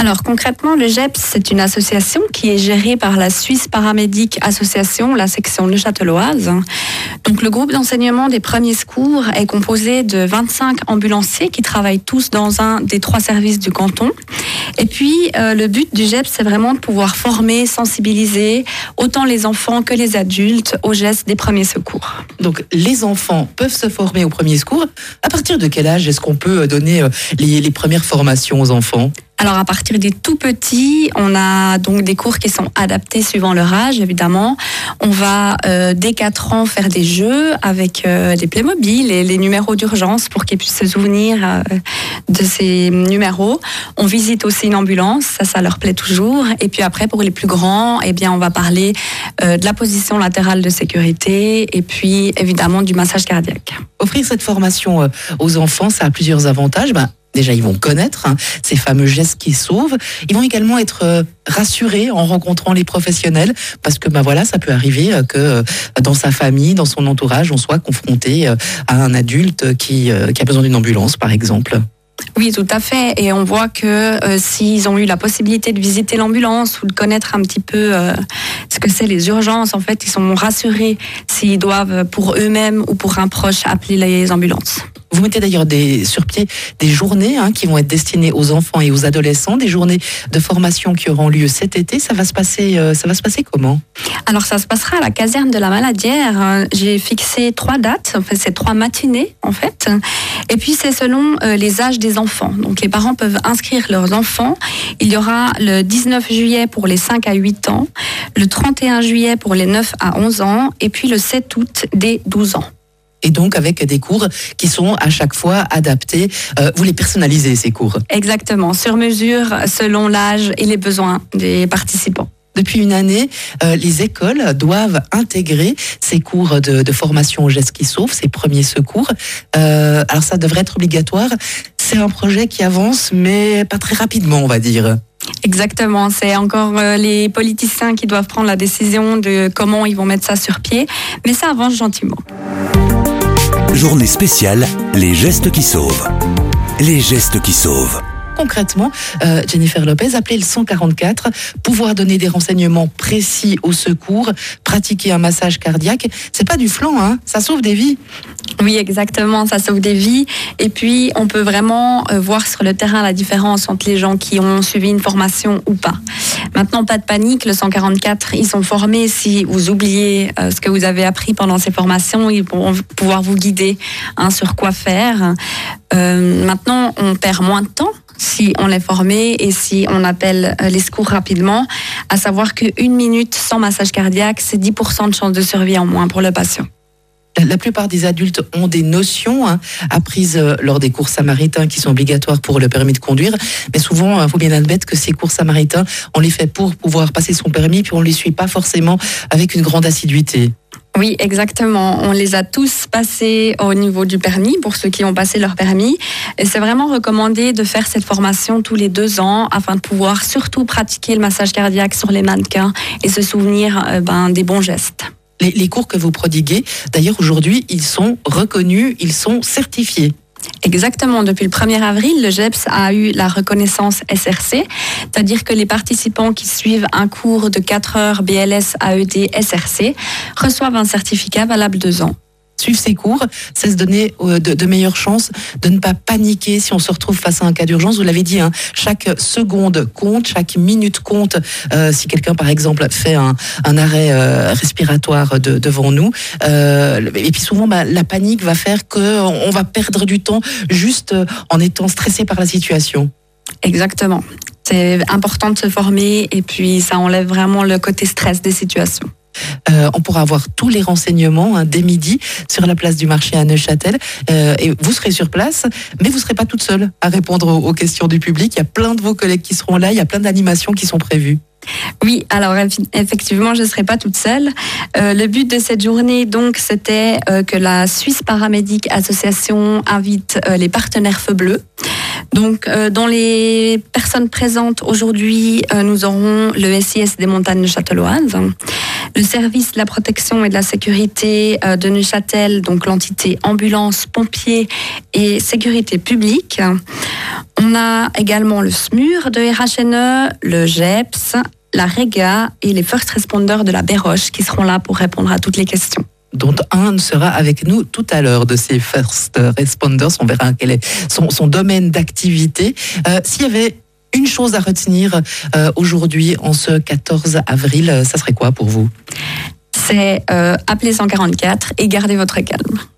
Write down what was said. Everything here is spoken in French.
Alors concrètement, le GEPS, c'est une association qui est gérée par la Suisse Paramédic Association, la section neuchâteloise. Donc le groupe d'enseignement des premiers secours est composé de 25 ambulanciers qui travaillent tous dans un des 3 services du canton. Et puis le but du GEPS, c'est vraiment de pouvoir former, sensibiliser autant les enfants que les adultes aux gestes des premiers secours. Donc les enfants peuvent se former aux premiers secours. À partir de quel âge est-ce qu'on peut donner les premières formations aux enfants ? Alors à partir des tout petits, on a donc des cours qui sont adaptés suivant leur âge, évidemment. On va dès 4 ans faire des jeux avec des Playmobil et les numéros d'urgence pour qu'ils puissent se souvenir de ces numéros. On visite aussi une ambulance, ça leur plaît toujours. Et puis après, pour les plus grands, eh bien, on va parler de la position latérale de sécurité et puis évidemment du massage cardiaque. Offrir cette formation aux enfants, ça a plusieurs avantages. Déjà, ils vont connaître ces fameux gestes qui sauvent. Ils vont également être rassurés en rencontrant les professionnels parce que ça peut arriver que dans sa famille, dans son entourage, on soit confronté à un adulte qui a besoin d'une ambulance, par exemple. Oui, tout à fait. Et on voit que s'ils ont eu la possibilité de visiter l'ambulance ou de connaître un petit peu ce que c'est les urgences, en fait, ils sont rassurés s'ils doivent pour eux-mêmes ou pour un proche appeler les ambulances. Vous mettez d'ailleurs sur pied des journées qui vont être destinées aux enfants et aux adolescents, des journées de formation qui auront lieu cet été. Ça va se passer comment ? Alors ça se passera à la caserne de la Maladière. J'ai fixé 3 dates, c'est 3 matinées en fait. Et puis c'est selon les âges des enfants. Donc les parents peuvent inscrire leurs enfants. Il y aura le 19 juillet pour les 5 à 8 ans, le 31 juillet pour les 9 à 11 ans et puis le 7 août dès 12 ans. Et donc avec des cours qui sont à chaque fois adaptés. Vous les personnalisez, ces cours ? Exactement, sur mesure, selon l'âge et les besoins des participants. Depuis une année, les écoles doivent intégrer ces cours de formation aux gestes qui sauvent, ces premiers secours. Alors ça devrait être obligatoire. C'est un projet qui avance, mais pas très rapidement, on va dire. Exactement, c'est encore les politiciens qui doivent prendre la décision de comment ils vont mettre ça sur pied, mais ça avance gentiment. Journée spéciale, les gestes qui sauvent. Les gestes qui sauvent. Concrètement, Jennifer Lopez, appeler le 144, pouvoir donner des renseignements précis au secours, pratiquer un massage cardiaque, c'est pas du flan, ça sauve des vies. Oui, exactement, ça sauve des vies. Et puis, on peut vraiment voir sur le terrain la différence entre les gens qui ont suivi une formation ou pas. Maintenant, pas de panique, le 144, ils sont formés. Si vous oubliez ce que vous avez appris pendant ces formations, ils vont pouvoir vous guider sur quoi faire. Maintenant, on perd moins de temps si on est formé et si on appelle les secours rapidement, à savoir qu'1 minute sans massage cardiaque, c'est 10% de chance de survie en moins pour le patient. La plupart des adultes ont des notions apprises lors des cours samaritains qui sont obligatoires pour le permis de conduire. Mais souvent, il faut bien admettre que ces cours samaritains, on les fait pour pouvoir passer son permis, puis on ne les suit pas forcément avec une grande assiduité. Oui, exactement. On les a tous passés au niveau du permis, pour ceux qui ont passé leur permis. Et c'est vraiment recommandé de faire cette formation tous les 2 ans afin de pouvoir surtout pratiquer le massage cardiaque sur les mannequins et se souvenir des bons gestes. Les cours que vous prodiguez, d'ailleurs aujourd'hui, ils sont reconnus, ils sont certifiés. Exactement. Depuis le 1er avril, le GEPS a eu la reconnaissance SRC, c'est-à-dire que les participants qui suivent un cours de 4 heures BLS AED SRC reçoivent un certificat valable 2 ans. Suivre ces cours, c'est se donner de meilleures chances de ne pas paniquer si on se retrouve face à un cas d'urgence. Vous l'avez dit, chaque seconde compte, chaque minute compte. Si quelqu'un, par exemple, fait un arrêt respiratoire devant nous. Et puis souvent, la panique va faire qu'on va perdre du temps juste en étant stressé par la situation. Exactement. C'est important de se former et puis ça enlève vraiment le côté stress des situations. On pourra avoir tous les renseignements dès midi sur la place du marché à Neuchâtel. Et vous serez sur place, mais vous ne serez pas toute seule à répondre aux questions du public. Il y a plein de vos collègues qui seront là, il y a plein d'animations qui sont prévues. Oui, alors effectivement, je ne serai pas toute seule. Le but de cette journée, donc, c'était que la Suisse Paramédic Association invite les partenaires Feu Bleu. Donc, dans les personnes présentes aujourd'hui, nous aurons le SIS des montagnes neuchâteloises, Le service de la protection et de la sécurité de Neuchâtel, donc l'entité ambulance, pompiers et sécurité publique. On a également le SMUR de RHNE, le GEPS, la REGA et les first responders de la Béroche qui seront là pour répondre à toutes les questions. Dont un sera avec nous tout à l'heure de ces first responders. On verra quel est son domaine d'activité. S'il y avait une chose à retenir aujourd'hui, en ce 14 avril, ça serait quoi pour vous ? C'est appeler 144 et garder votre calme.